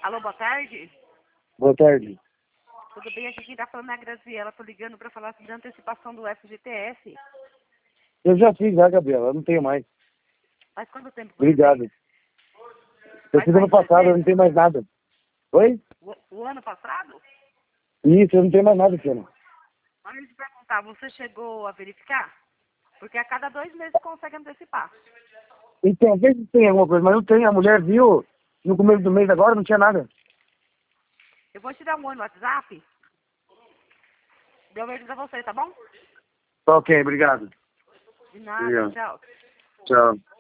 Alô, boa tarde. Boa tarde. Tudo bem? Aqui quem tá falando é a Graziela. Tô ligando pra falar sobre a antecipação do FGTS. Eu já fiz, já, Gabriela. Eu não tenho mais. Faz quanto tempo que você Obrigado. fez? Eu fiz ano passado, eu não tenho mais nada. Oi? O ano passado? Isso, eu não tenho mais nada, Tiana. Mas deixa eu te perguntar, você chegou a verificar? Porque a cada 2 meses consegue antecipar. Então, vê se tem alguma coisa, mas não tem. A mulher viu no começo do mês agora, não tinha nada. Eu vou te dar um oi no WhatsApp. Deu verde pra você, tá bom? Ok, obrigado. De nada, Obrigado. tchau. Tchau.